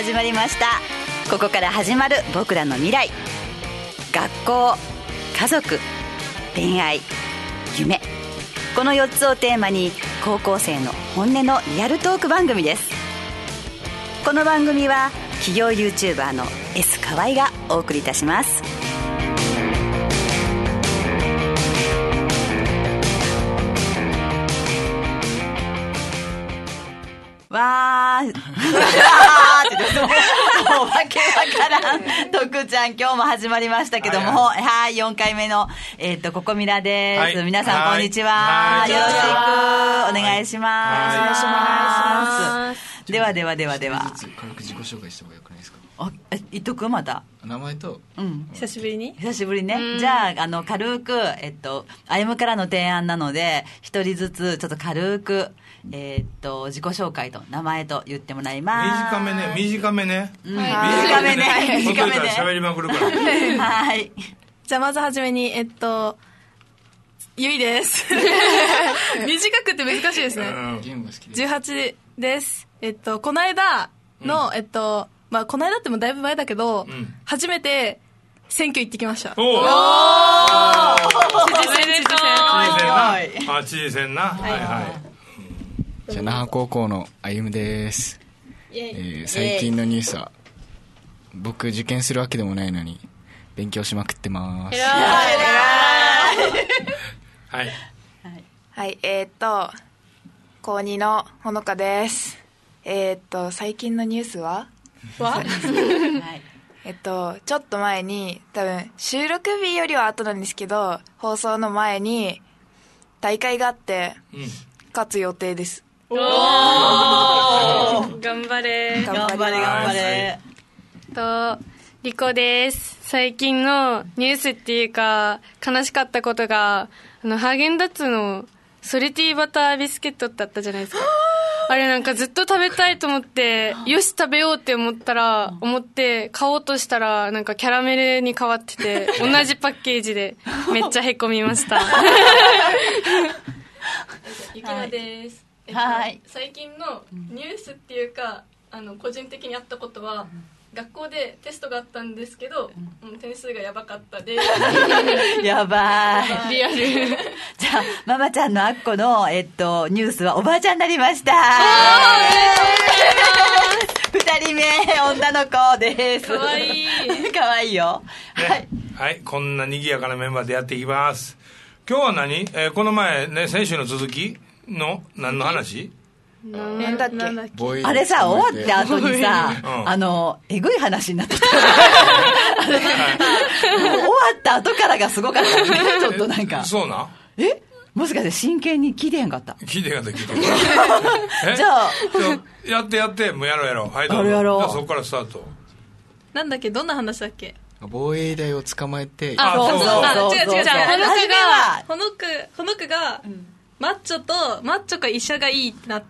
始まりました。ここから始まる僕らの未来。学校、家族、恋愛、夢、この4つをテーマに高校生の本音のリアルトーク番組です。この番組は企業 YouTuber の S 河合がお送りいたします。わーもうわけわからん徳ちゃん、今日も始まりましたけども、はい、4回目のここみらです、はい、皆さんこんにちは、よろしくお願いします。お願いします。では軽く自己紹介した方がよくないですか？言っとく？また名前と、 久しぶりね。じゃあ軽く歩むからの提案なので一人ずつちょっと軽く自己紹介と名前と言ってもらいます。 短めね、喋りまくるからはい。 じゃあまずはじめにゆいです短くて難しいですね。 ゲームが好きで 18です。この間の、この間ってもだいぶ前だけど、初めて選挙行ってきました。 おお知事選な。はいはい。 じゃあ那覇高校のあゆむです。最近のニュースは僕受験するわけでもないのに勉強しまくってます。 はい。 はい、高2のほのかです。最近のニュースははい、 ちょっと前に、多分収録日よりは後なんですけど、放送の前に大会があって、勝つ予定です。 おー頑張れリコです。最近のニュースっていうか悲しかったことが、ハーゲンダッツのソルティーバタービスケットってあったじゃないですか。あれなんかずっと食べたいと思って、よし食べようって思って買おうとしたら、なんかキャラメルに変わってて、同じパッケージでめっちゃへこみました。 ゆきなです。 はい。 最近のニュースっていうか、個人的にあったことは、学校でテストがあったんですけど、点数がやばかったです。 やばい。 リアル。 じゃあママちゃんのあっこのニュースはおばあちゃんになりました。2人目女の子です。 かわいい。 かわいいよ。 はい、こんな賑やかなメンバーでやっていきます。今日は何？この前ね、先週の続きの何の話？ なんだっけ？ あれさ、終わった後にさ、えぐい話になってた。終わった後からがすごかったね。ちょっとなんか。 そうな？ もしかして真剣に聞いてへんかった？ 聞いてへんかった。 じゃあやって、もうやろう。はい、 やろう。 じゃあそこからスタート。 なんだっけ？どんな話だっけ？ 防衛大を捕まえて、 違う。ほのくが、マッチョか医者がいいってなって、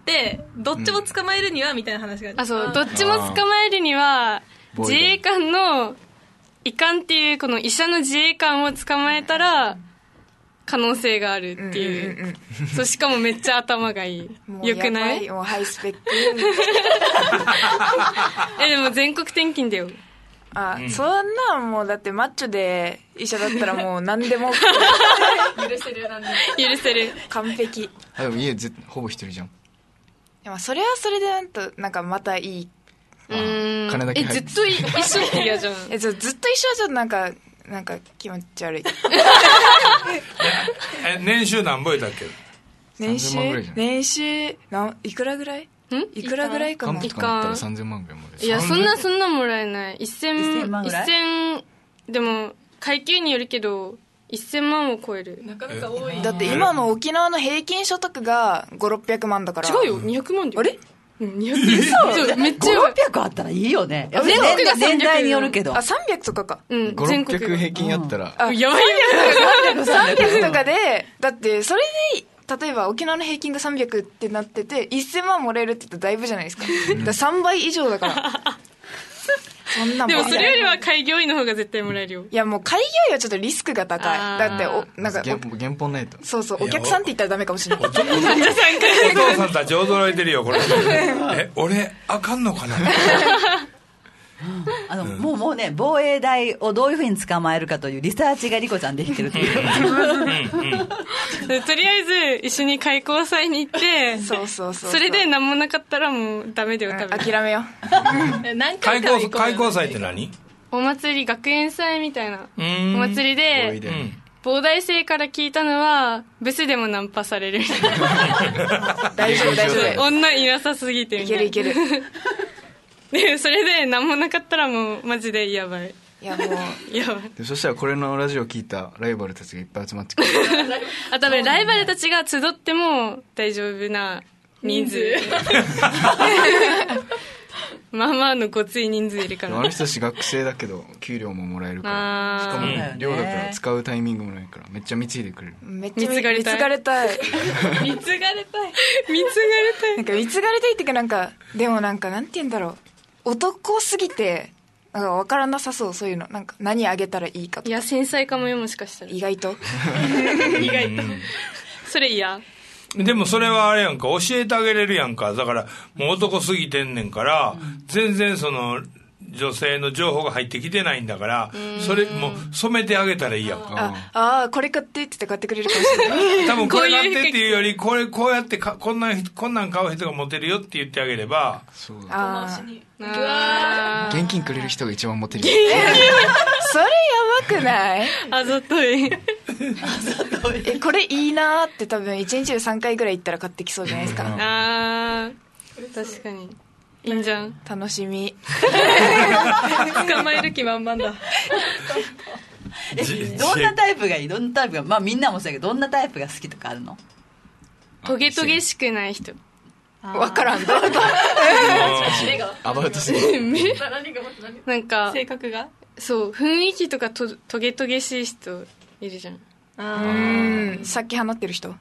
どっちも捕まえるにはみたいな話がそう、どっちも捕まえるには自衛官の医官っていうこの医者の自衛官を捕まえたら可能性があるっていう、そう、しかもめっちゃ頭がいい。よくない？ もうハイスペック。 でも全国転勤だよ。 そんなんもうだってマッチョで医者だったらもう何でも許せる。 完璧。 でも家ほぼ一人じゃん。 でもそれはそれでなんかまたいい。 金だけ入って。 ずっと一緒って嫌じゃん。 ずっと一緒はちょっとなんか気持ち悪い。 年収何ぼいたっけ？ 年収いくらぐらい？いくらぐらいかな？ カンプとかだったら3000万ぐらいまで。 いや、そんなもらえない。1000万ぐらい？でも階級によるけど1000万を超える。 なかなか多い。 だって今の沖縄の平均所得が500-600万だから。 違うよ、200万だよ。 あれ 200？めっちゃ 500あったらいいよね。 年代によるけど。 300とかか。 全国 500-600平均やったら。 やばいよ。 300とかで、だってそれで例えば沖縄の平均が300ってなってて1000万もらえるって言ったらだいぶじゃないですか。だから3倍以上だからそんなもん。 でもそれよりは開業医の方が絶対もらえるよ。 いやもう開業医はちょっとリスクが高い。だってなんか原本ないと。 そうお客さんって言ったらダメかもしれない。お父さんたち驚いてるよこれ。俺あかんのかな。 もうね、防衛大をどういうふうに捕まえるかというリサーチがリコちゃんできてるというとりあえず一緒に開講祭に行ってそうそれで何もなかったらもうダメだよ多分。 諦めよう。 何回か行こうよ。 開講祭って何？ お祭り、学園祭みたいなお祭りで、 で防大生から聞いたのはブスでもナンパされる大丈夫大丈夫。 女いなさすぎてみたいな。 いけるでそれで何もなかったらもうマジでやばい。 いやもうやばい。 でそしたらこれのラジオ聞いたライバルたちがいっぱい集まってくる。 多分ライバルたちが集っても大丈夫な人数まあまあのごつい人数いるかあな。 の人たち学生だけど給料ももらえるからしかも寮だから使うタイミングもないからめっちゃ貢いでくれる。 めっちゃ貢がれたい貢がれたい貢がれたいなんか貢がれたいっていうかなんかでもなんかなんて言うんだろう、男すぎてなんか分からなさそう、そういうのなんか何あげたらいいかとか。 いや繊細かもよ、もしかしたら。 意外と意外とそれ嫌。 でもそれはあれやんか、教えてあげれるやんか。だからもう男すぎてんねんから、全然その女性の情報が入ってきてないんだから、それもう染めてあげたらいいやんか。 あこれ買ってって言って買ってくれるかもしれない多分これ買ってっていうより、こうやってこんなん買う人がモテるよって言ってあげれば。 そうあ回しに現金くれる人が一番モテる。 それやばくない？ あざといこれいいなーって多分1日で3回ぐらい行ったら買ってきそうじゃないですか。 あー確かにいいんじゃん。 楽しみ捕まえる気満々だどんなタイプがいい？どんなタイプが、まあみんなもそうやけど、どんなタイプが好きとかあるの？ トゲトゲしくない人。 分からんアバウトすぎる。 何がなんか性格がそう雰囲気とかトゲトゲしい人いるじゃん。 さっき放ってる人ちょっ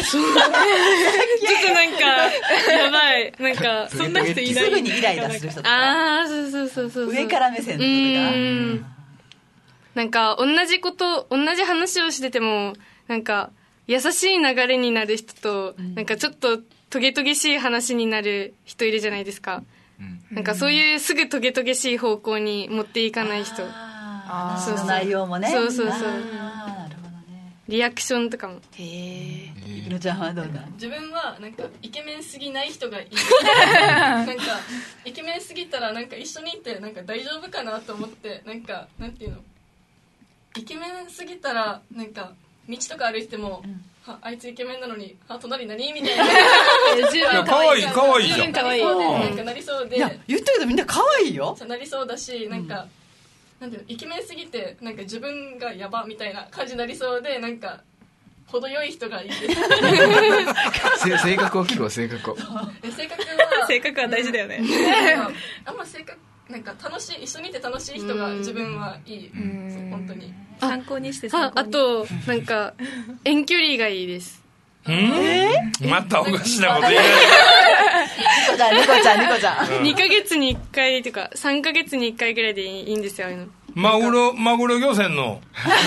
となんかやばいなんかそんな人いない。 すぐにイライラする人とか、 ああそう上から目線の人とか、 なんか同じ話をしててもなんか優しい流れになる人と、なんかちょっとトゲトゲしい話になる人いるじゃないですか。なんかそういうすぐトゲトゲしい方向に持っていかない人。 話の内容もね。 そうなるほどね。リアクションとかも。 いのちゃんはどうだ？ 自分はなんかイケメンすぎない人がいいなんかイケメンすぎたらなんか一緒にいてなんか大丈夫かなと思って、なんかなんていうの、イケメンすぎたらなんか道とか歩いても、あいつイケメンなのに隣何みたいないや可愛いじゃん。 可愛いなんかなりそうで、 いや言ってるけどみんな可愛いよ。 なりそうだし、なんか、なんていうの、イケメンすぎてなんか自分がヤバみたいな感じになりそうで、なんか程よい人がいいです性格を聞こう。性格は大事だよねあんま性格なんか楽しい、一緒にいて楽しい人が自分はいい。そう本当に参考にしてあとなんか遠距離がいいです。 またおかしなこと言う。 ニコちゃん 2ヶ月に1回とか3ヶ月に1回ぐらいでいいんですよ。 マグロ漁船の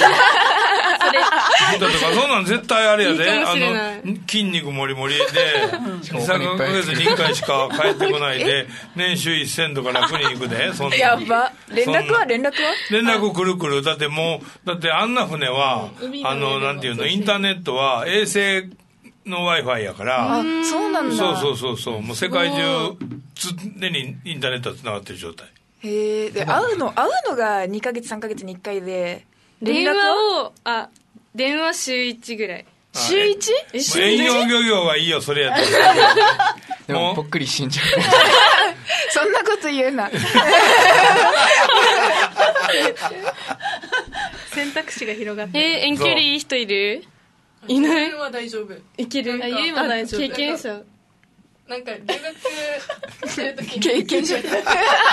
人とかそんなん絶対あれやで。 いいかもしれない。 筋肉もりもりで3ヶ月に1回しか帰ってこないで年収1000とか楽に行くで。そんなやば。連絡は連絡くる。だってあんな船はなんていうの、インターネットは衛星の Wi-Fi やから。 そうなんだ。 そうもう世界中常にインターネットはつながってる状態。 へえ。で会うのが2ヶ月3ヶ月に1回で、 電話週1ぐらい。 週 1？ 遠洋漁業はいいよ、それやったら。 でもぽっくり死んじゃう。 そんなこと言うな。 選択肢が広がって。遠距離いい人いる？いない？ 自分は大丈夫。 いける？ ゆいは大丈夫。 経験者。 なんか留学してる時に経験者なんか経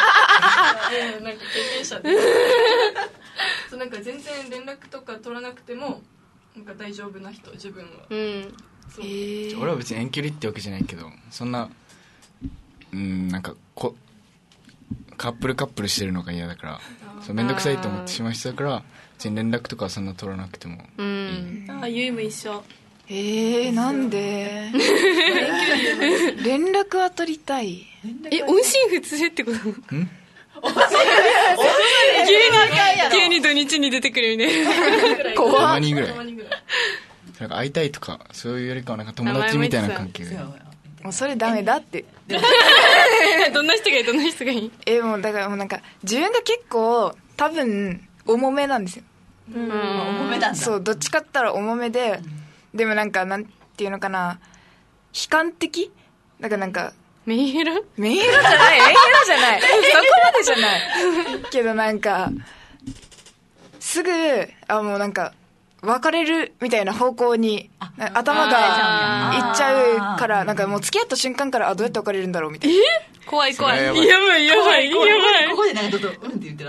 験者でそうなんか全然連絡とか取らなくてもなんか大丈夫な人、自分は。そう俺は別に遠距離ってわけじゃないけど、そんななんかカップルしてるのが嫌だから、めんどくさいと思ってしまう人だから、別に連絡とかはそんな取らなくてもいい。 ゆいも一緒。 なんで連絡は取りたい。 音信不通ってこと？ 急に土日に出てくるみたいな。 た怖っ。 まにぐらいたまにぐらい。 なんか会いたいとかそういうよりかはなんか友達みたいな関係がもうそれダメだって。 どんな人がいいどんな人がいい？ もうだからもうなんか自分が結構多分重めなんですよ。 重めなんだ。 そう、どっちかって言ったら重めで、でもなんかなんていうのかな、悲観的だからなんかメンヘラ？ メンヘラじゃないそこまでじゃないけどなんかすぐもうなんか別れるみたいな方向に頭がいっちゃうから、なんかもう付き合った瞬間からどうやって別れるんだろうみたいな。 怖い怖い。 それやばはいやばい。 ここでなんかどうって言ってる。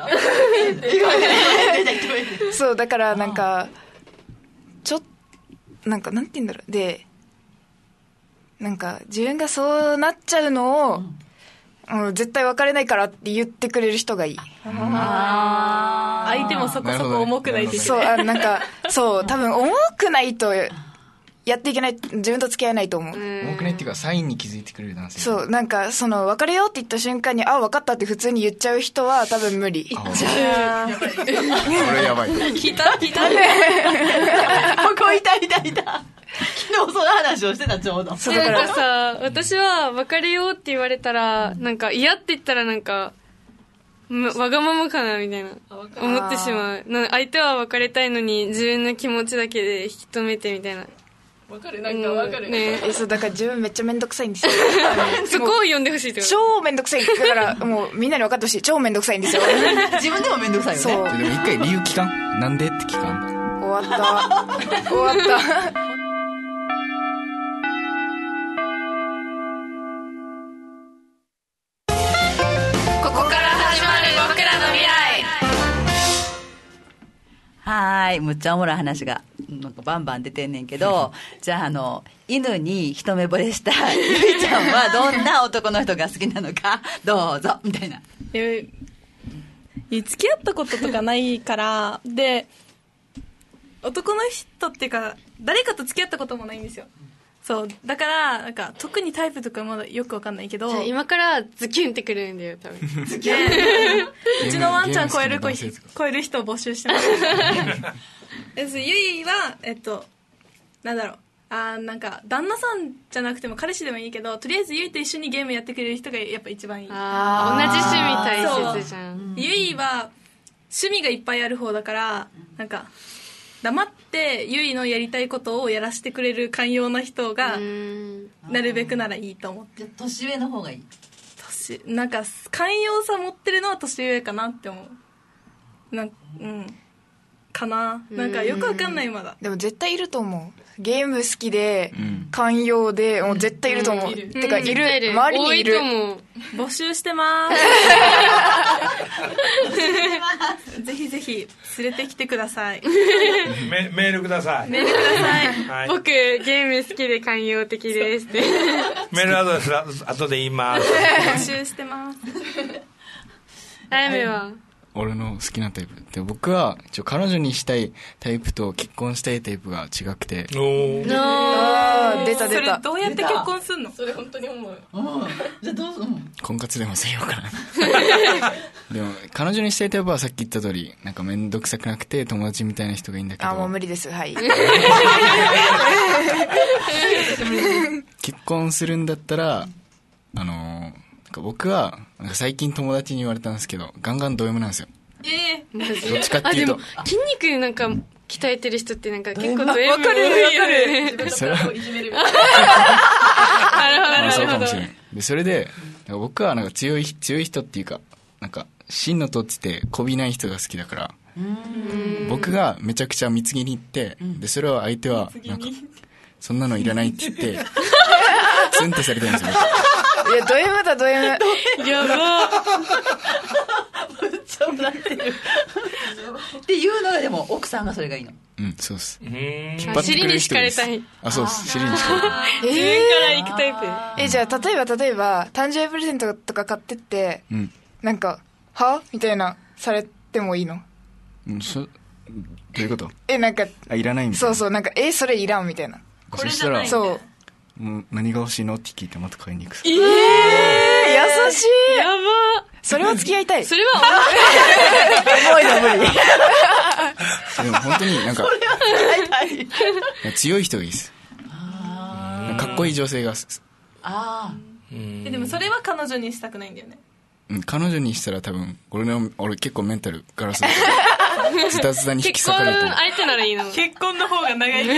そうだからなんかなんかなんて言うんだろう、でなんか自分がそうなっちゃうのを、もう絶対別れないからって言ってくれる人がいい。 相手もそこそこ重くないといけそうない。 なんかそう多分重くないとやっていけない、自分と付き合えないと思う。 重くないっていうかサインに気づいてくれる男性。 そうなんかその別れようって言った瞬間に分かったって普通に言っちゃう人は多分無理。 これやばい。 聞いたここいた昨日その話をしてたちょうど。 そうだからなんかさ、私は別れようって言われたらなんか嫌って言ったらなんかわがままかなみたいな思ってしまう。相手は別れたいのに自分の気持ちだけで引き止めてみたいな。 わかる、なんかわかる。 ねそうだから自分めっちゃめんどくさいんですよ。 そこを読んでほしいってこと。 超めんどくさい。だからもうみんなに分かってほしい。超めんどくさいんですよ。 自分でもめんどくさいよね。 そうでも一回理由聞かん？なんでって聞かん？ 終わったここから始まる僕らの未来。 はーい、むっちゃおもろい話がなんかバンバン出てんねんけどじゃあ犬に一目惚れしたゆいちゃんはどんな男の人が好きなのかどうぞみたいな。 付き合ったこととかないからで男の人っていうか誰かと付き合ったこともないんですよ。そうだからなんか特にタイプとかまだよくわかんないけど、 じゃあ今からズキュンってくるんだよ多分。 うちのワンちゃん超える人を募集してますゆいはなんだろうなんか旦那さんじゃなくても彼氏でもいいけどとりあえずゆいと一緒にゲームやってくれる人がやっぱ一番いい。 同じ趣味大切じゃん。 ゆいは趣味がいっぱいある方だからなんか黙ってゆいのやりたいことをやらせてくれる寛容な人がなるべくならいいと思って。 じゃあ年上の方がいい。 なんか寛容さ持ってるのは年上かなって思う。かな。なんかよくわかんないまだ。 でも絶対いると思う。ゲーム好きで寛容でもう絶対いると思う。てかいる、周りにいる。 募集してますぜひぜひ連れてきてください。 メールください。 メールください。 はい、 僕ゲーム好きで寛容的ですってメールアドレス後で言います。 募集してますあやめは俺の好きなタイプで、僕は彼女にしたいタイプと結婚したいタイプが違くて。 おー、 出たそれどうやって結婚すんの？ それ本当に思う。 じゃあどうぞ。 婚活でもせようかなでも彼女にしたいタイプはさっき言った通りなんかめんどくさくなくて友達みたいな人がいいんだけど。 もう無理です。はい結婚するんだったらなんか僕はなんか最近友達に言われたんですけどガンガンド M なんですよ。どっちかっていうとでも筋肉なんか鍛えてる人ってなんか結構ド M わかるそれはいじめる。 なるほどそうかもしれない。でそれでなんか僕はなんか強い人っていうかなんか芯の通っててこびない人が好きだから僕がめちゃくちゃ貢ぎに行ってでそれを相手はなんかそんなのいらないって言ってツンってされてるんですよ。 いやド M だド M。 やばめっちゃ笑ってるっていうのがでも奥さんがそれがいいの。 そうっす。 うん、 引っ張ってくれる人です。 尻に敷かれたい。 そうっす。尻に敷かれたい。 自分から行くタイプ。 じゃあ例えば誕生日プレゼントとか買ってってなんかはみたいなされてもいいの？ どういうこと？ なんかいらないみたいな。 そうなんかそれいらんみたいな。 そしたらそうもう何が欲しいのって聞いてまた買いに行く。 優しい。 やば。 それは付き合いたい。 それは重いの無理。 でも本当になんか強い人がいいです。かっこいい女性が。 でもそれは彼女にしたくないんだよね。 彼女にしたら多分俺結構メンタルガラスだからズタズタに引き裂かれてる。 結婚相手ならいいの。 結婚の方が長い。 でも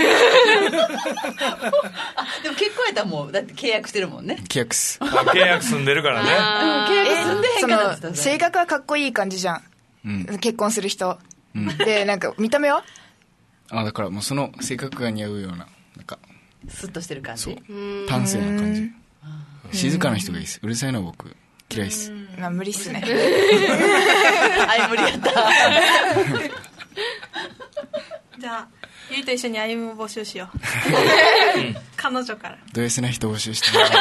結婚やったらもうだって契約してるもんね。 契約す。 契約済んでるからね。 契約済んでへんそからの性格はかっこいい感じじゃん、結婚する人、でなんか見た目はだからもうその性格が似合うようななんかスッとしてる感じ。 端正な感じ。静かな人がいいです。うるさいのは僕嫌いです。 無理っすね。 無理やった。 じゃあゆいと一緒に歩むを募集しよう。彼女からド S な人募集してもら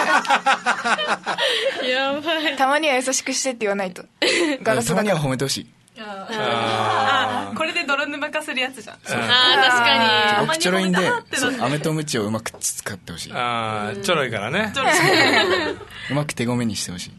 やばい。 たまには優しくしてって言わないと。ガラスたまにだからは褒めてほしい。 これで泥沼化するやつじゃん。 確か僕ちょろいんでたまに褒めたってなって飴とムチをうまく使ってほしい。 ちょろいからね。 うまく手ごめにしてほしい。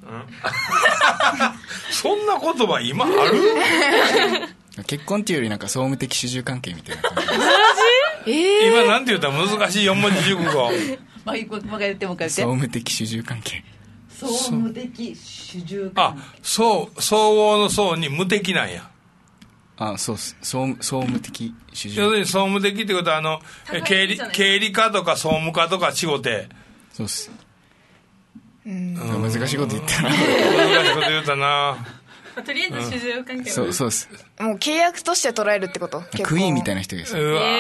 そんな言葉今ある？ 結婚っていうよりなんか総務的主従関係みたいな感じ。 今なんて言ったら難しい4文字熟語。 もう一回言ってもう一回総言って。 務的主従関係。 総務的主従関係。 総合の総に無敵なんや。 そうっす。総務的主従。 要するに総務的ってことは経理課とか総務課とか違うて。 そうっす。難しいこと言ったな。 難しいこと言うたな。 とりあえず主従関係。 そうっす。 もう契約として捉えるってこと。 クイーンみたいな人です。 うわ。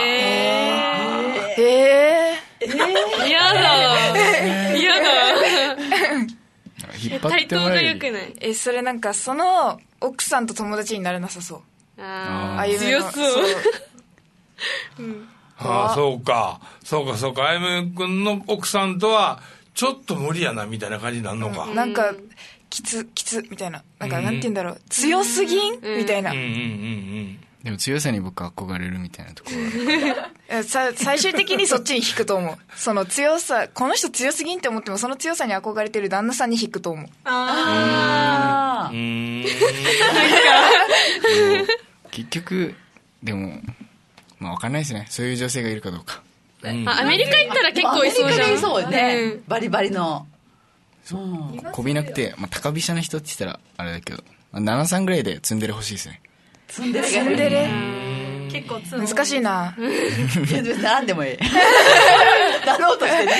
嫌だ。 引っ張っても対等がらえる。 良くない。 それなんかその奥さんと友達になれなさそう。 強そう。 そうか。あゆめくんの奥さんとはちょっと無理やなみたいな感じになるのか。 なんかきつみたいな。なんかなんて言うんだろう。強すぎんみたいな。 でも強さに僕憧れるみたいなところが最終的にそっちに引くと思う。その強さ、この人強すぎんって思ってもその強さに憧れてる旦那さんに引くと思う。 結局でも分かんないですね。そういう女性がいるかどうか。 アメリカ行ったら結構いそうじゃん。 そうね。バリバリの。 こびなくて、高飛車な人って言ったらあれだけど、7-3ぐらいで積んでる欲しいですね。 積んでる結構積む。 難しいな。 何でもいい。なろうとしてね。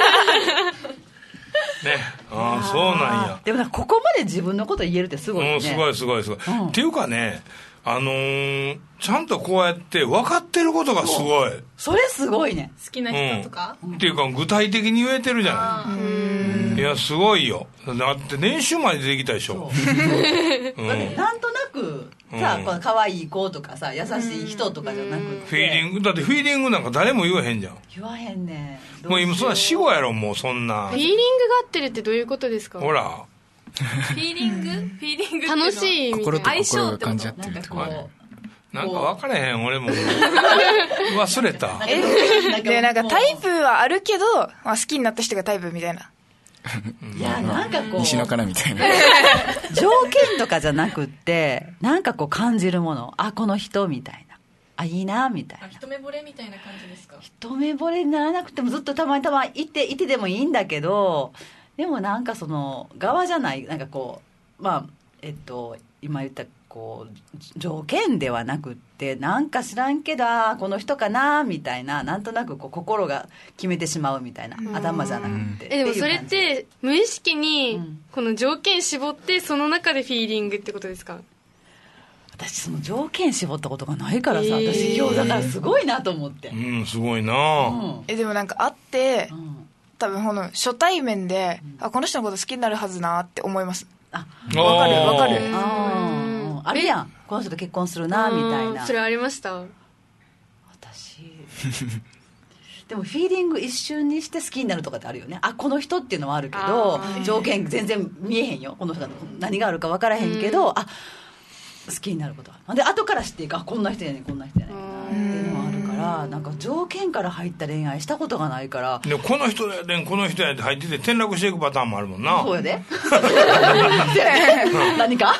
そうなんや。 でもここまで自分のこと言えるってすごいね。 すごい。っていうかね、ちゃんとこうやって分かってることがすごい。 それすごいね。 好きな人とか、 っていうか具体的に言えてるじゃない。いやすごいよ。だって年収まで出てきたでしょ。 なんとなくさ、この可愛い子とかさ、優しい人とかじゃなくて、 フィーリングなんか誰も言わへんじゃん。 言わへんね。 もう今そんな死後やろ。もうそんなフィーリングが合ってるってどういうことですか？ ほらフィーリング楽しいみたいな。 心と心が感じ合ってるところある。 なんか分かれへん。俺も忘れた。 でなんかタイプはあるけど、好きになった人がタイプみたいな。 いやなんかこう西のかなみたいな。 条件とかじゃなくってなんかこう感じるもの、この人みたいな、いいなみたいな。 一目惚れみたいな感じですか？ 一目惚れにならなくてもずっとたまにいてでもいいんだけど、でもなんかその側じゃない、なんかこう今言ったこう条件ではなくって、なんか知らんけどこの人かなみたいな、なんとなくこう心が決めてしまうみたいな、頭じゃなくて。 でもそれって無意識にこの条件絞ってその中でフィーリングってことですか？ 私その条件絞ったことがないからさ、私今日だからすごいなと思って。 すごいな。 でもなんか会って、多分この初対面で、この人のこと好きになるはずなって思います。わかる。 あれやん、この人と結婚するなみたいな。 それありました？ 私でもフィーリング一瞬にして好きになるとかってあるよね。この人っていうのはあるけど、条件全然見えへんよ。この人が何があるか分からへんけど、好きになることはで後から知っていく、こんな人やねんっていうのはあるから、 からなんか条件から入った恋愛したことがないから。 でもこの人やねんこの人やって入ってて転落していくパターンもあるもんな。 そうやで何か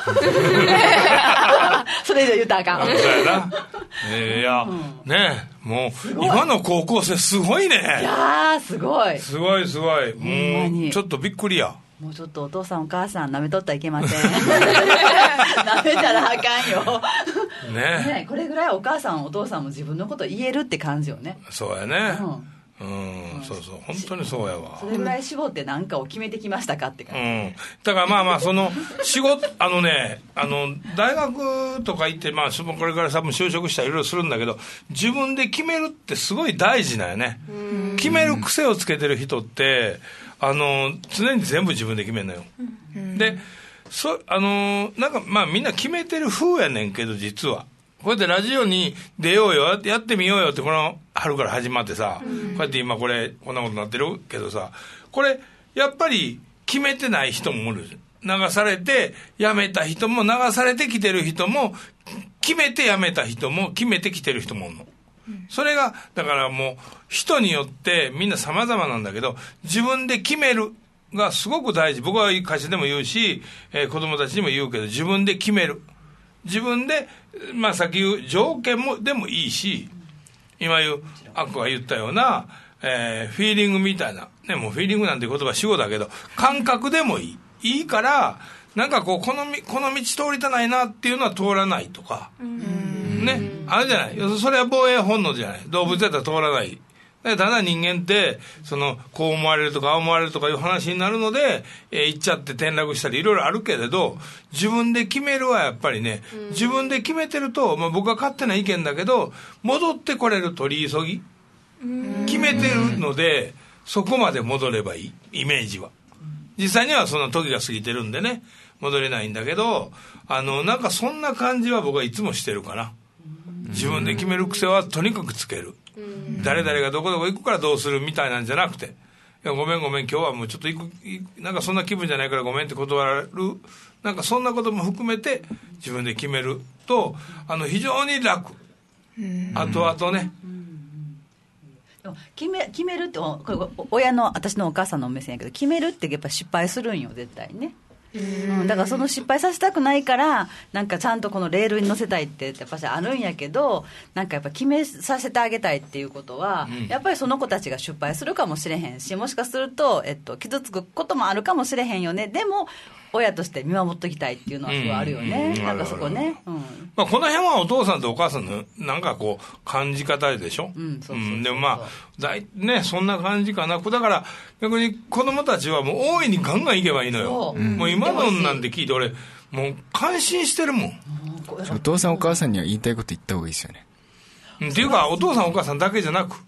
それ以上言うたらあかん。 そうやな。いや、ねえもう今の高校生すごいね。 いやーすごいすごいすごい。もうちょっとびっくりや。 もうちょっとお父さんお母さん舐めとったらいけません舐めたらあかんよね。これぐらいお母さんお父さんも自分のこと言えるって感じよね。 そうやね。そうそう本当にそうやわ。 それぐらい絞って何かを決めてきましたかって感じ、 だからまあその仕事大学とか行ってこれから多分就職したらいろいろするんだけど自分で決めるってすごい大事なんよね。決める癖をつけてる人って常に全部自分で決めるのよ。でなんかみんな決めてる風やねんけど実はこうやってラジオに出ようよやってみようよってこの春から始まってさ、こうやって今こんなことになってるけどさこれやっぱり決めてない人もおる。流されて辞めた人も流されてきてる人も決めて辞めた人も決めてきてる人もおるの。それがだからもう人によってみんな様々なんだけど自分で決めるがすごく大事。僕は会社でも言うし、子供たちにも言うけど自分で決める。自分でさっき言う条件もでもいいし今言うアッコが言ったような、フィーリングみたいな、ね、もうフィーリングなんて言葉主語だけど感覚でもいいからなんかこの道通りたないなっていうのは通らないとかね、あれじゃない。それは防衛本能じゃない。動物だったら通らない。ただ人間ってこう思われるとかああ思われるとかいう話になるので、行っちゃって転落したりいろいろあるけれど自分で決めるはやっぱりね、自分で決めてると、僕は勝手な意見だけど戻ってこれる取り急ぎ決めてるのでそこまで戻ればいいイメージは。実際にはその時が過ぎてるんでね戻れないんだけどなんかそんな感じは僕はいつもしてるかな。自分で決める癖はとにかくつける。誰々がどこどこ行くからどうするみたいなんじゃなくて、いやごめん今日はもうちょっとなんかそんな気分じゃないからごめんって断られる、なんかそんなことも含めて自分で決めると非常に楽。後々ね、 でも決めるってこれ親の私のお母さんの目線やけど決めるってやっぱ失敗するんよ絶対ね。だからその失敗させたくないからなんかちゃんとこのレールに乗せたいってやっぱりあるんやけどなんかやっぱ決めさせてあげたいっていうことは、やっぱりその子たちが失敗するかもしれへんしもしかすると、傷つくこともあるかもしれへんよね。でも親として見守っておきたいっていうのはすごいあるよね。なんかそこね、この辺はお父さんとお母さんのなんか感じ方でしょ。でもねそんな感じかな。だから逆に子供たちはもう大いにガンガンいけばいいのよ。もう今のなんて聞いて俺もう感心してるもん。 お父さんお母さんには言いたいこと言った方がいいですよね。 っていうかお父さんお母さんだけじゃなく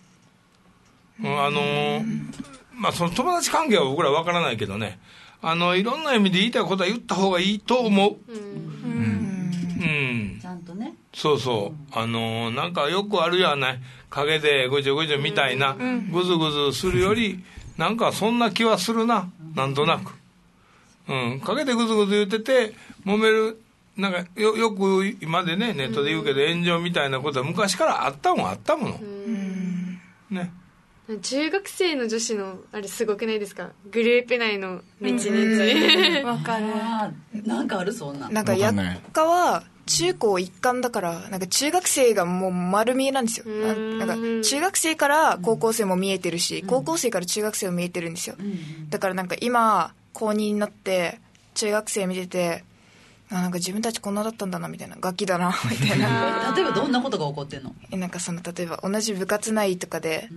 その友達関係は僕ら分からないけどねいろんな意味で言いたいことは言った方がいいと思う。 ちゃんとね。 そうそうなんかよくあるやない陰でごちょごちょみたいな、ぐずぐずするよりなんかそんな気はするななんとなく。陰でぐずぐず言ってて揉めるなんかよく今でねネットで言うけど炎上みたいなことは昔からあったもの。ね。 中学生の女子のあれすごくないですか。グループ内のネチネチ。 わかる。 なんかあるそんな。 なんかやっかは中高一貫だからなんか中学生がもう丸見えなんですよ。なんか中学生から高校生も見えてるし、高校生から中学生も見えてるんですよ。だからなんか今高2になって中学生見ててなんか自分たちこんなだったんだなみたいなガキだなみたいな。 例えばどんなことが起こってんの？ なんか例えば同じ部活内とかで、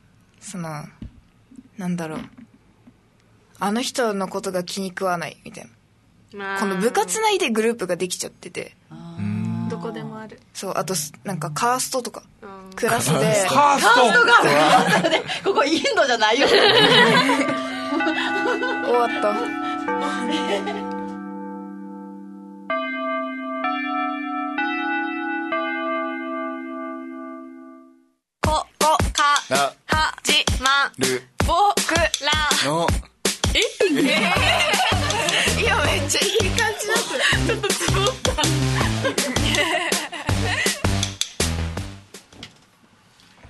なんだろうあの人のことが気に食わないみたいな。この部活内でグループができちゃってて。 どこでもある。 そうあとなんかカーストとかクラスでカーストがあるここインドじゃないよ。終わったここか始まる僕らのいやめっちゃいい感じだった。ちょっとつぼった。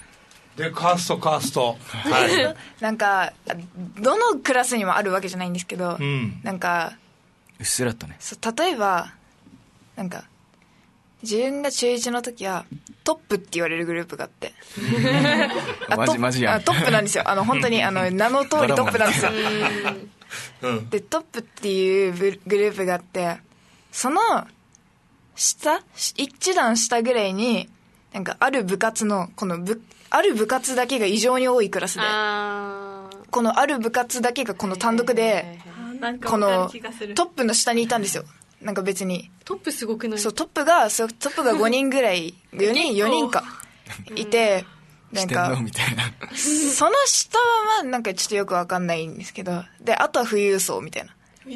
でカーストはいなんかどのクラスにもあるわけじゃないんですけど、なんかうっすらとね。 例えばなんか自分が中1の時はトップって言われるグループがあってマジやん。 トップなんですよ。本当に名の通りトップなんですよ。でトップっていうグループがあって、その下一段下ぐらいになんかある部活のある部活だけが異常に多いクラスで、このある部活だけがこの単独でこのトップの下にいたんですよ。なんか別にトップすごくない？ そうトップが5人ぐらい4人かいて、なんかみたいな。 その下はまあなんかちょっとよくわかんないんですけど、であとは富裕層みたいな、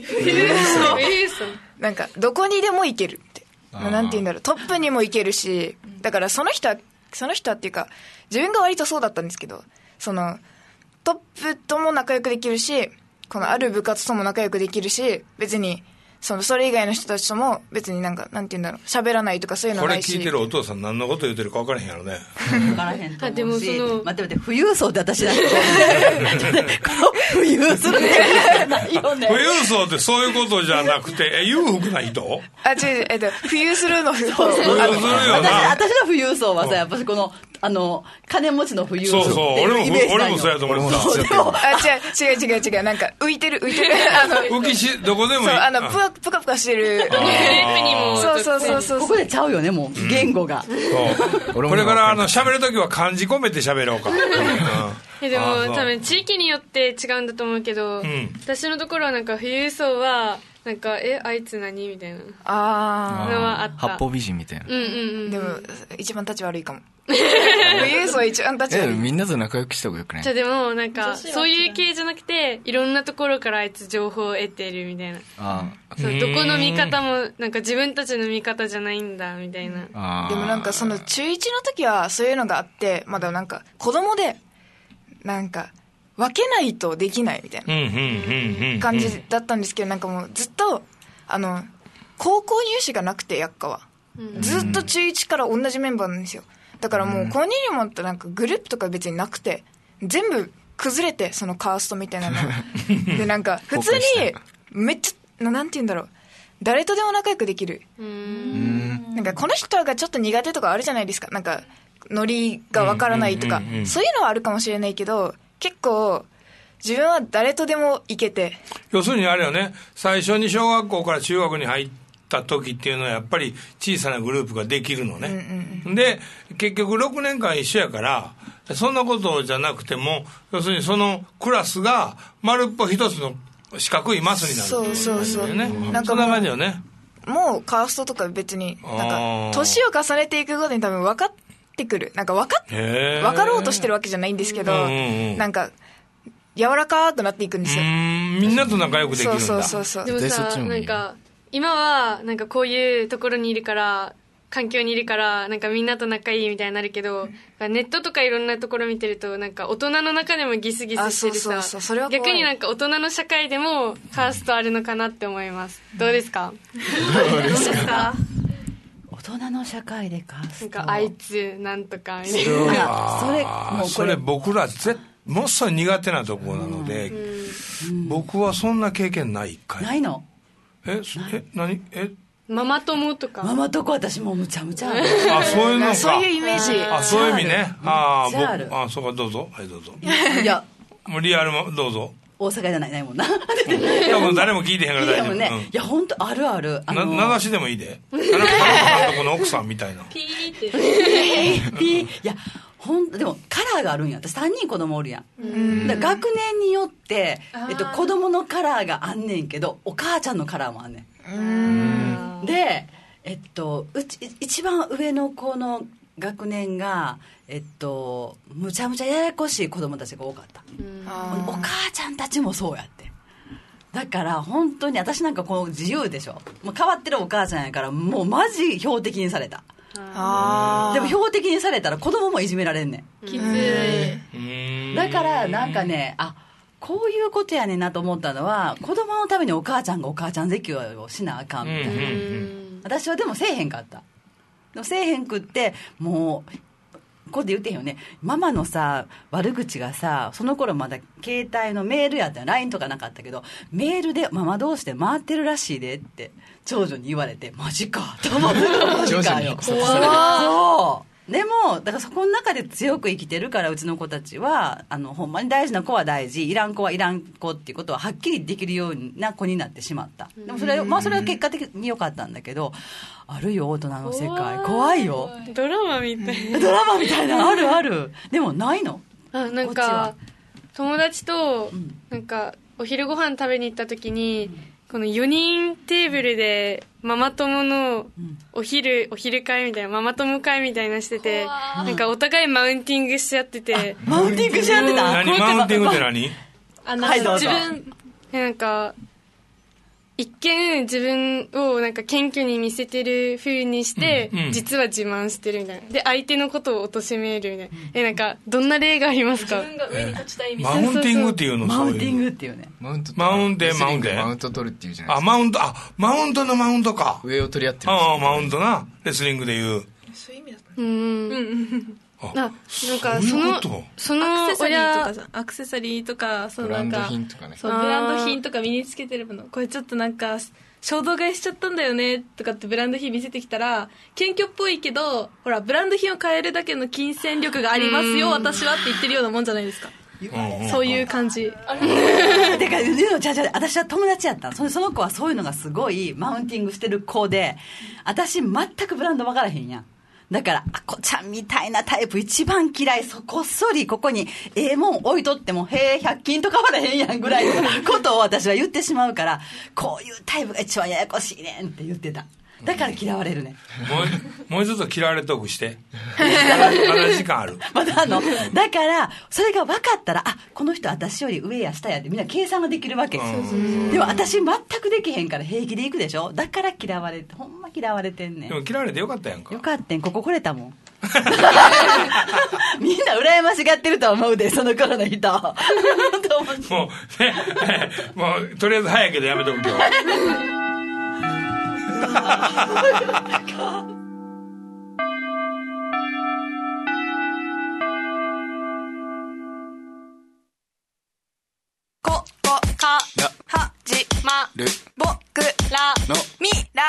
なんかどこにでも行けるって、なんて言うんだろう、トップにも行けるし、だからその人はっていうか自分が割とそうだったんですけど、そのトップとも仲良くできるし、このある部活とも仲良くできるし、別にそれ以外の人たちとも別になんて言うんだろう、喋らないとかそういうのはないし。 これ聞いてるお父さん何のこと言ってるか分からへんやろね。 分からへんと思うし。 でも待って富裕層って私だけど富裕するんじゃないよね。 富裕層ってそういうことじゃなくて裕福な人？ 違う、富裕するの富裕富裕するよな。 私の富裕層はさ、やっぱりこの金持ちの富裕層っていうイメージなんよ。 俺もそうやと思ってた。違う、なんか浮いてるどこでもいい。 ぷかぷかしてる。そうここでちゃうよね、もう言語が。 これから喋るときは漢字込めて喋ろうか。 でも多分地域によって違うんだと思うけど、私のところはなんか富裕層はなんかあいつ何みたいなのはあった。 八方美人みたいな。 でも一番立ち悪いかも。富裕層一番立ち悪い。 みんなと仲良くした方がよくない？ でもなんかそういう系じゃなくて、いろんなところからあいつ情報を得てるみたいな。どこの見方もなんか自分たちの見方じゃないんだみたいな。 でもなんかその中1の時はそういうのがあって、まだなんか子供でなんか分けないとできないみたいな感じだったんですけど、なんかもうずっと高校入試がなくて、薬科はずっと中1から同じメンバーなんですよ。だからもう高2にもってなんかグループとか別になくて、全部崩れて、そのカーストみたいなので、なんか普通にめっちゃなんて言うんだろう、誰とでも仲良くできる。なんかこの人がちょっと苦手とかあるじゃないですか、なんかノリがわからないとか、そういうのはあるかもしれないけど、結構自分は誰とでもいけて。 要するにあれよね、最初に小学校から中学に入った時っていうのはやっぱり小さなグループができるのね、で結局6年間一緒やから、そんなことじゃなくても、要するにそのクラスが丸っぽ一つの四角いマスになる、 そうなんかそんな感じよね。 もうカーストとか別になんか年を重ねていくごとに多分分かってくる、なんか分かろうとしてるわけじゃないんですけど、なんか柔らかくなっていくんですよ。 みんなと仲良くできるんだ。 そうでもさ、なんか今はなんかこういうところにいるから、環境にいるからなんかみんなと仲いいみたいになるけど、ネットとかいろんなところ見てると、なんか大人の中でもギスギスしてるさ、逆になんか大人の社会でもカーストあるのかなって思います。どうですか？ 大人の社会でカースト、 なんかあいつなんとかみたいな。 それ僕らものすごい苦手なところなので、僕はそんな経験ないかい。 ないの？ 何？ ママ友とか。 ママ友私もむちゃむちゃある。 そういうのか。 そういうイメージ。 そういう意味ね。そうか、どうぞ。はい、どうぞ。 いや、 もうリアルもどうぞ。 大阪じゃないもんな。 多分誰も聞いてへんから大丈夫。 ね。いや、本当あるある。 流しでもいいで。監督の奥さんみたいな。 ピーって。 いや、でもカラーがあるんや。私3人子供おるやん。だ学年によって、子供のカラーがあんねんけど、お母ちゃんのカラーもあんねん。で、一番上の子の学年が、むちゃむちゃややこしい子供たちが多かった。お母ちゃんたちもそうやって。だから本当に私なんかこう自由でしょ。もう変わってるお母ちゃんやから、もうマジ標的にされた。でも標的にされたら子供もいじめられんねん。 きつい。 だからなんかね、こういうことやねんなと思ったのは、子供のためにお母ちゃんがお母ちゃん絶叫をしなあかんみたいな。私はでもせえへんかった。でもせえへんくって、もうここで言ってへんよね。ママのさ、悪口がさ、その頃まだ携帯のメールやったよ。LINE とかなかったけど、メールでママ同士で回ってるらしいでって長女に言われて、マジかと思って。マジかよ。そう。でもだからそこの中で強く生きてるから、うちの子たちはほんまに大事な子は大事、いらん子はいらん子っていうことははっきりできるような子になってしまった。でもそれは、まあそれは結果的に良かったんだけど、あるよ大人の世界。怖いよ。 ドラマみたいな。 ドラマみたいなあるある。でもないの？ なんか友達となんかお昼ご飯食べに行った時に、この4人テーブルでママ友のお昼会みたいな、ママ友会みたいなしてて、なんかお互いマウンティングしちゃってて。 マウンティングしちゃってた？ 何マウンティングって何？ はい、どうぞ。 なんか一見自分をなんか謙虚に見せてる風にして、実は自慢してるみたいな。で相手のことを貶めるみたいな。なんかどんな例がありますか？ 自分が上に立ちたいみたいな。 マウンティングっていうの？ マウンティングっていうね。 マウント取るっていうじゃないですか。 マウントのマウントか。 上を取り合ってる。 マウントな。レスリングで言う。 そういう意味だった。 なんかそのアクセサリーとかブランド品とかね。 そう、ブランド品とか身につけてるもの、これちょっとなんか衝動買いしちゃったんだよねとかってブランド品見せてきたら、謙虚っぽいけど、ほらブランド品を買えるだけの金銭力がありますよ私はって言ってるようなもんじゃないですか。そういう感じ。だから私は友達やった。その子はそういうのがすごいマウンティングしてる子で、私全くブランド分からへんやん。だからあこちゃんみたいなタイプ一番嫌い。こっそりここにもん置いとっても100均と変わらへんやんぐらいのことを私は言ってしまうから、こういうタイプが一番ややこしいねんって言ってた。だから嫌われるね。 もう一つ嫌われトークしてまだ時間ある。 まだだからそれが分かったら、この人私より上や下やってみんな計算ができるわけ。でも私全くできへんから平気でいくでしょ。だから嫌われて、ほんま嫌われてんねん。 でも嫌われてよかったやんか。 よかったん。ここ来れたもん。みんな羨ましがってると思うで、その頃の人。もうとりあえず早いけどやめとく今日。 ここから始まる僕らの未来。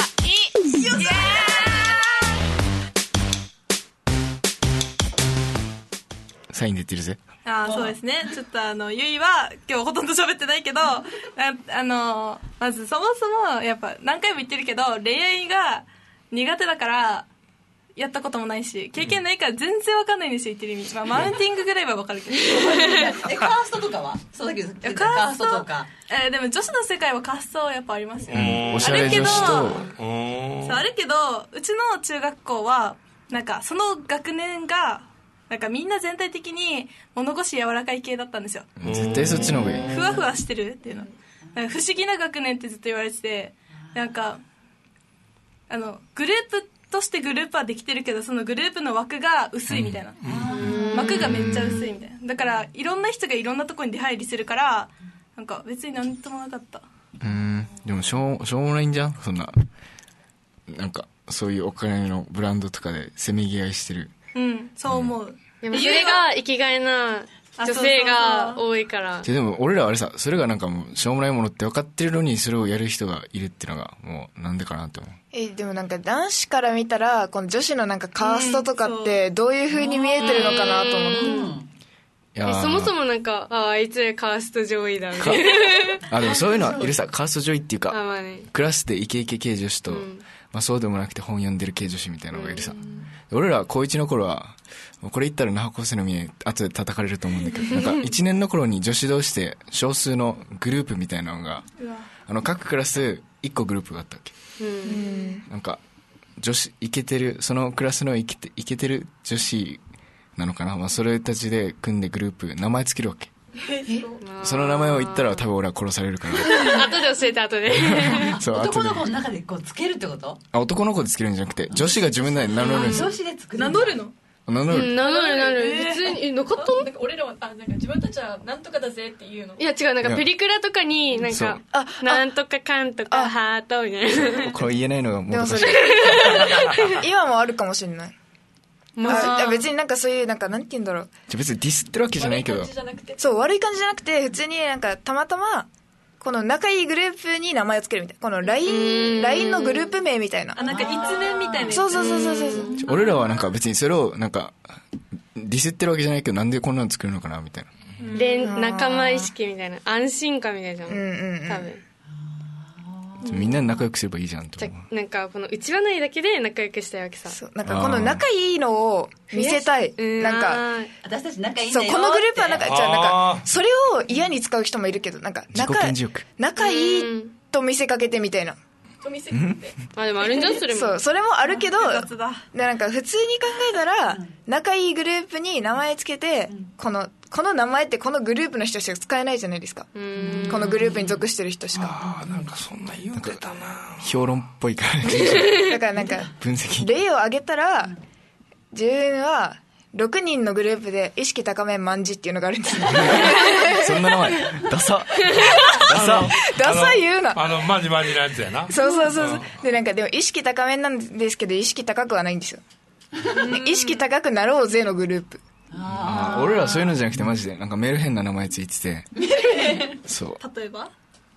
サイン出てるぜ。 そうですね。ちょっとゆいは今日ほとんど喋ってないけど、まずそもそもやっぱ何回も言ってるけど、恋愛が苦手だからやったこともないし、経験ないから全然わかんないんですよ、言ってる意味。マウンティングぐらいはわかるけど。 カーストとかは？そうだけど、カーストとか。 でも女子の世界はカーストやっぱありますよ。 おしゃれ女子と。 あるけど、うちの中学校はなんかその学年がなんかみんな全体的に物腰柔らかい系だったんですよ。 絶対そっちの方がいい。 ふわふわしてるっていうの。なんか不思議な学年ってずっと言われてて、なんかグループとしてグループはできてるけど、そのグループの枠が薄いみたいな。枠がめっちゃ薄いみたいな。だからいろんな人がいろんなとこに出入りするから、なんか別に何ともなかった。 でもしょうもないんじゃん、そんな。なんかそういうお金のブランドとかでせめぎ合いしてる。 そう思う。 でもそれが生きがいな女性が多いから。 でも俺らあれさ、それがなんかもうしょうもないものって分かってるのにそれをやる人がいるっていうのがもうなんでかなって思う。 でもなんか男子から見たらこの女子のなんかカーストとかってどういう風に見えてるのかなと思って。 そもそもなんかあいつらカースト上位だみたいな。 でもそういうのはいるさ、カースト上位っていうか、クラスでイケイケ系女子と、そうでもなくて本読んでる系女子みたいなのがいるさ。俺ら高1の頃はこれ言ったら那覇高生のみ後で叩かれると思うんだけど、なんか1年の頃に女子同士で少数のグループみたいなのが各クラス1個グループがあったっけ。なんか女子イケてる、そのクラスのイケてる女子なのかな、それたちで組んでグループ名前つけるわけ。その名前を言ったら多分俺は殺されるから後で教えて後でそう男の子の中でこうつけるってこと？ 男の子でつけるんじゃなくて女子が自分で名乗るんですよ。 女子で作る。 名乗るの？ 名乗る普通になかったの？ なんか俺らはなんか自分たちはなんとかだぜっていうの。 いや違う、なんかプリクラとかになんかなんとかかんとかハートみたいな。 これ言えないのがもどかしい。 今もあるかもしれない。 別になんかそういうなんかなんて言うんだろう、 別にディスってるわけじゃないけど、 そう悪い感じじゃなくて普通になんかたまたまこの仲いいグループに名前をつけるみたいな、この LINE のグループ名みたいな、 なんか一面みたいな。 そう俺らはなんか別にそれをなんかディスってるわけじゃないけど、なんでこんなの作るのかなみたいな、 仲間意識みたいな、安心感みたいな、多分みんなで仲良くすればいいじゃんと思う。 なんかこの内輪内だけで仲良くしたいわけさ。 そうなんかこの仲いいのを見せたい、なんか私たち仲いいんだよそうこのグループはなんかじゃあなんかそれを嫌に使う人もいるけど、なんか自己顕示欲、 仲いいと見せかけてみたいな、 でもあるんじゃんそれも。 そうそれもあるけど、 雑だ。 なんか普通に考えたら仲いいグループに名前つけて、この名前ってこのグループの人しか使えないじゃないですか、このグループに属してる人しか。 なんかそんな言うてたな。 評論っぽいからだからなんか分析例を挙げたら、自分は6人のグループで意識高めまんじっていうのがあるんですよそんな名前ダサダサ言うな。 マジマジなやつやな。 そうでなんかでも意識高めなんですけど意識高くはないんですよ意識高くなろうぜのグループ。 俺らはそういうのじゃなくてマジでなんかメルヘンな名前ついててそう例えば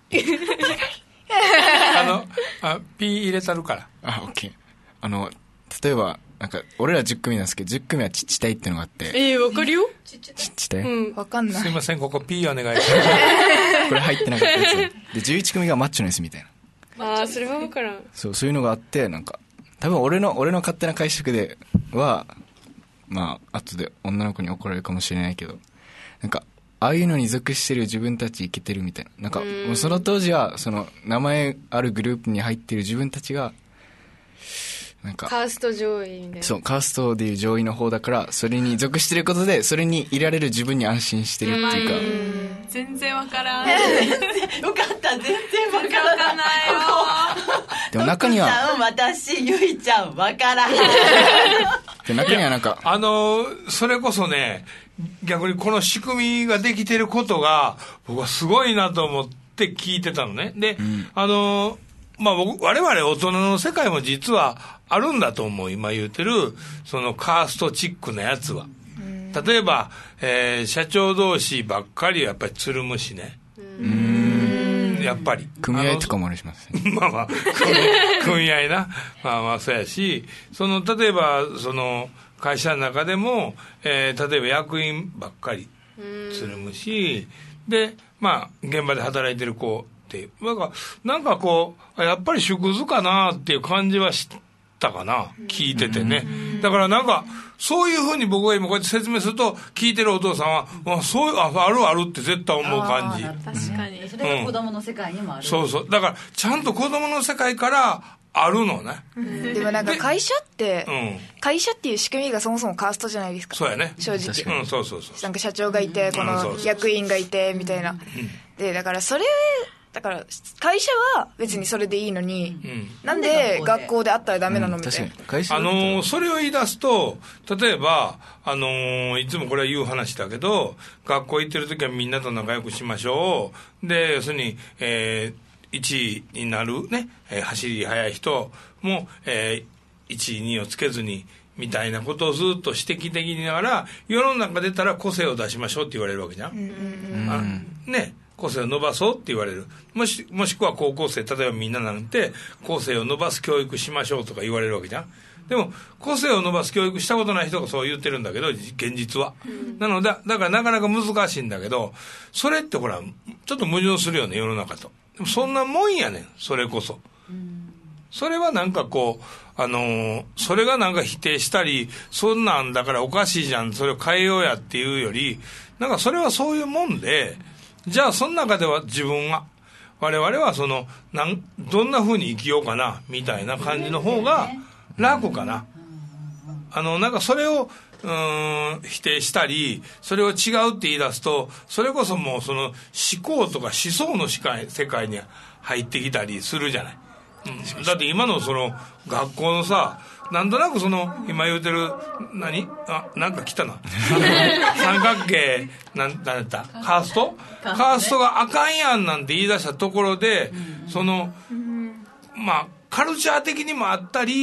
ピー入れたるから。 オッケー。例えばなんか俺ら10組なんですけど、10組はちっちゃいっていうのがあって。 わかるよ。 ちっちゃい、 わかんない。 すいません、ここピーお願いしますこれ入ってなかったやつで、11組がマッチョネスみたいな。 それは分からん。 そういうのがあって、なんか多分俺の勝手な解釈ではまあ後で女の子に怒られるかもしれないけど、なんかああいうのに属してる自分たちイケてるみたいな、なんかもうその当時はその名前あるグループに入ってる自分たちがなんかカースト上位みたいな。 そうカーストでいう上位の方だから、それに属してることでそれにいられる自分に安心してるっていうか。 全然わからんよかった全然わからないよ。 でも中には私ゆいちゃんわからんで中にはなんかそれこそね、逆にこの仕組みができてることが僕はすごいなと思って聞いてたのね。で、まあ我々大人の世界も実はあるんだと思う。今言ってるそのカーストチックなやつは、例えば、社長同士ばっかりやっぱりつるむしね。やっぱり組合とかもありますねまあ組合なまあそうやし、例えばその会社の中でも、例えば役員ばっかりつるむし、でまあ現場で働いてる子ってなんかこうやっぱり縮図かなっていう感じはしたかな、聞いててね。だからなんかそういうふうに僕が今こうやって説明すると、聞いてるお父さんはそういうあるあるって絶対思う感じ。 確かにそれが子供の世界にもある。 そうだからちゃんと子供の世界からあるのね。 でもなんか会社っていう仕組みがそもそもカーストじゃないですか。 そうやね、 正直。 そうなんか社長がいてこの役員がいてみたいな。でだから会社は別にそれでいいのに、なんで学校であったらダメなのみたいな。 それを言い出すと、例えばいつもこれは言う話だけど、学校行ってる時はみんなと仲良くしましょう。で要するに、1位になるね、走り速い人も、1位2位をつけずにみたいなことをずっと指摘的にながら、世の中出たら個性を出しましょうって言われるわけじゃん。ね、個性を伸ばそうって言われる。もしくは高校生、例えばみんななんて個性を伸ばす教育しましょうとか言われるわけじゃん。でも個性を伸ばす教育したことない人がそう言ってるんだけど、現実は、なのでだからなかなか難しいんだけど、それってほらちょっと矛盾するよね、世の中と。でもそんなもんやねん、それこそ。それはなんかこうそれがなんか否定したり、そんなんだからおかしいじゃん、それを変えようやっていうより、なんかそれはそういうもんで、じゃあその中では我々はどんな風に生きようかなみたいな感じの方が楽かな。なんかそれを否定したり、それを違うって言い出すと、それこそもうその思考とか思想の世界に入ってきたりするじゃない。だって今のその学校のさ、なんとなく今言うてるなんか来たな三角形なんだったカーストがあかんやんなんて言い出したところで、まあカルチャー的にもあったり、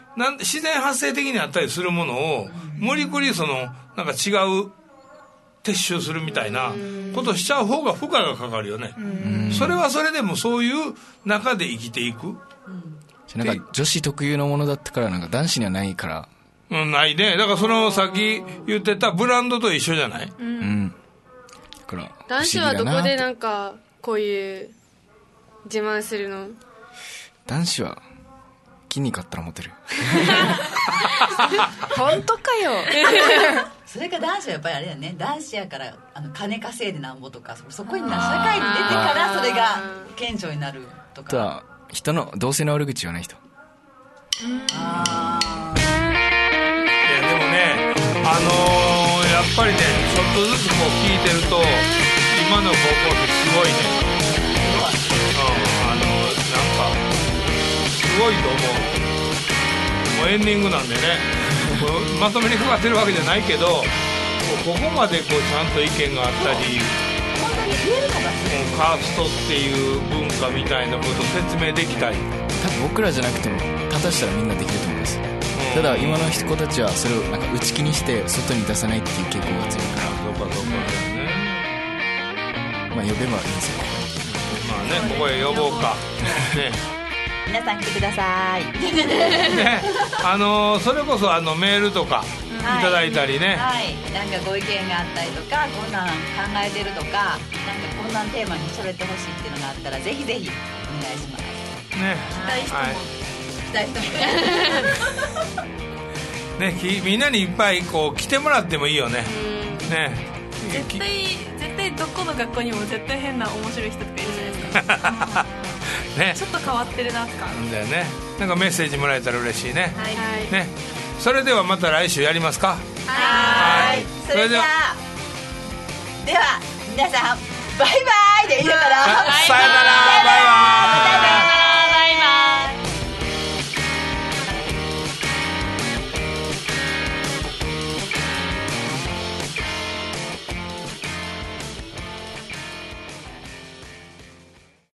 自然発生的にあったりするものを無理くりなんか違う撤収するみたいなことをしちゃう方が負荷がかかるよね。それはそれでもそういう中で生きていく。 なんか女子特有のものだったからなんか男子にはないから。 ないね。だからさっき言ってたブランドと一緒じゃない？だから男子はどこでなんかこういう自慢するの？ 男子は筋肉あったらモテる。 本当かよ。 それか男子はやっぱりあれだよね、男子やから金稼いでなんぼとか、そこに社会に出てからそれが顕著になるとか。 あとは人の同性の悪口言わない人。 いやでもね、やっぱりね、ちょっとずつこう聞いてると今の高校生すごいね。なんかすごいと思う。もうエンディングなんでね、まとめにかかってるわけじゃないけど、ここまでこうちゃんと意見があったり、カーストっていう文化みたいなことを説明できたり、 多分僕らじゃなくても立たしたらみんなできると思います。ただ今の子たちはそれをなんか内気にして外に出さないっていう傾向が強いから。 そうかね。 まあ呼べばいいんですよ。 まあね、ここへ呼ぼうか。ね。 皆さん来てください。 ね、それこそメールとかいただいたりね、 はい、なんかご意見があったりとか、こんなん考えてるとか、なんかこんなんテーマに喋ってほしいっていうのがあったらぜひぜひお願いしますね。 聞きたい人もね、みんなにいっぱいこう来てもらってもいいよね。ね、 絶対どこの学校にも絶対変な面白い人とかいるじゃないですか。 ね、 ちょっと変わってるなとか。 なんだよね。なんかメッセージもらえたら嬉しいね。 はい。 ね、それではまた来週やりますか。 はい。それでは皆さんバイバイでいいのかな。 さよなら。